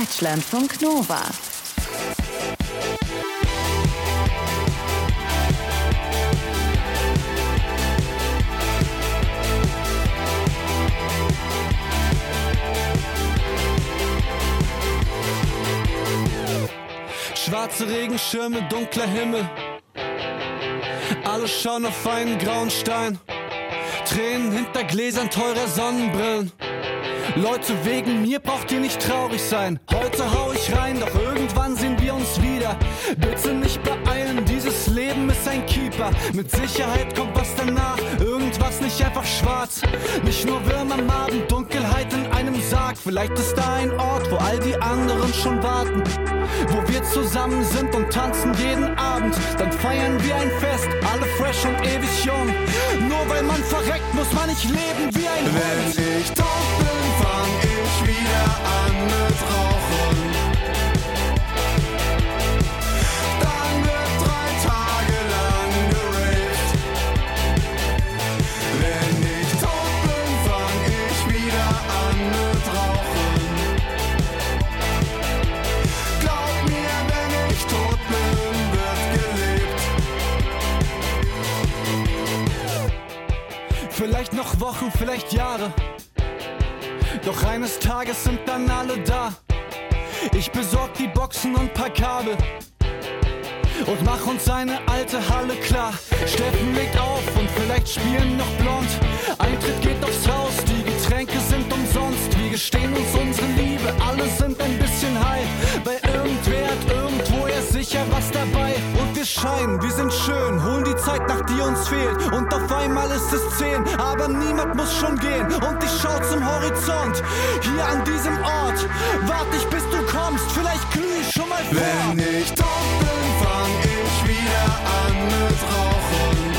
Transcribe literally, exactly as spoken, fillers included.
Deutschlandfunk Nova. Schwarze Regenschirme, dunkler Himmel. Alle schauen auf einen grauen Stein. Tränen hinter Gläsern teurer Sonnenbrillen. Leute, wegen mir braucht ihr nicht traurig sein. Heute hau ich rein, doch irgendwann sehen wir uns wieder. Bitte nicht beeilen, dieses Leben ist ein Keeper. Mit Sicherheit kommt was danach, irgendwas nicht einfach schwarz. Nicht nur Würmer am Abend, Dunkelheit in einem Sarg. Vielleicht ist da ein Ort, wo all die anderen schon warten. Wo wir zusammen sind und tanzen jeden Abend. Dann feiern wir ein Fest, alle fresh und ewig jung. Nur weil man verreckt, muss man nicht leben wie ein Hund. Wenn ich tot bin, fang ich wieder an mit Rauchen. Dann wird drei Tage lang geraved. Wenn ich tot bin, fang ich wieder an mit Rauchen. Glaub mir, wenn ich tot bin, wird gelebt. Vielleicht noch Wochen, vielleicht Jahre. Doch eines Tages sind dann alle da. Ich besorg die Boxen und paar Kabel und mach uns eine alte Halle klar. Steffen legt auf und vielleicht spielen noch blond. Eintritt geht aufs Haus, die Getränke sind umsonst. Wir gestehen uns unsere Liebe, alle sind ein bisschen high. Weil irgendwer hat irgendwo ja sicher was dabei. Und wir scheinen, wir sind schön, holen die Zeit nach, die uns fehlt. Und auf einmal ist es zehn, aber niemand muss schon gehen. Und ich schau zum Horizont, hier an diesem Ort. Wart ich bis du kommst, vielleicht glüh ich schon mal vor. Wenn ich tot bin, fang ich wieder an mit Rauchen.